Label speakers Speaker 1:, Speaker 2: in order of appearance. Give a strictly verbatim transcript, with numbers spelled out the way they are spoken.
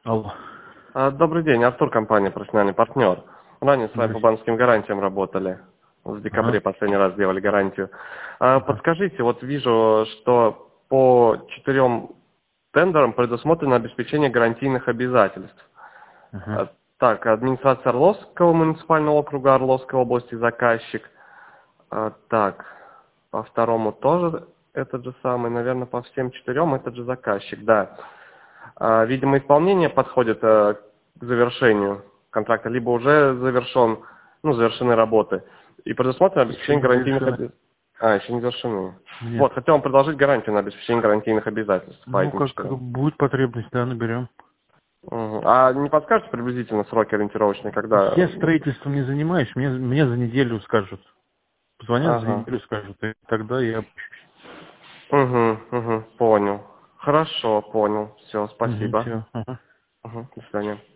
Speaker 1: Алло.
Speaker 2: А, Добрый день, Артур, компания «Профессиональный партнер». Ранее с вами по
Speaker 1: Здрасте.
Speaker 2: банковским гарантиям работали. В декабре
Speaker 1: Ага.
Speaker 2: последний раз делали гарантию. А,
Speaker 1: Ага.
Speaker 2: Подскажите, вот вижу, что по четырем тендерам предусмотрено обеспечение гарантийных обязательств.
Speaker 1: Ага.
Speaker 2: А, Так, администрация Орловского муниципального округа Орловской области, заказчик. А, Так, по второму тоже этот же самый, наверное, по всем четырем этот же заказчик, да. А, Видимо, исполнение подходит э, к завершению контракта, либо уже завершен, ну, завершены работы. И предусмотрено
Speaker 1: Еще
Speaker 2: обеспечение
Speaker 1: не
Speaker 2: гарантийных
Speaker 1: завершены.
Speaker 2: обязательств. А, еще не завершены.
Speaker 1: Нет.
Speaker 2: Вот, хотел вам предложить гарантию на обеспечение гарантийных обязательств по
Speaker 1: Ну,
Speaker 2: этим
Speaker 1: как, как
Speaker 2: четырем.
Speaker 1: будет потребность, да, наберем.
Speaker 2: Мгм. А не подскажете приблизительно сроки ориентировочные, когда...
Speaker 1: Я строительством не занимаюсь, мне, мне за неделю скажут. Позвонят за
Speaker 2: Ага.
Speaker 1: неделю, скажут, и тогда я...
Speaker 2: Угу, угу, понял. Хорошо, понял. Все,
Speaker 1: Угу,
Speaker 2: спасибо.
Speaker 1: все. Ага.
Speaker 2: Угу, до свидания.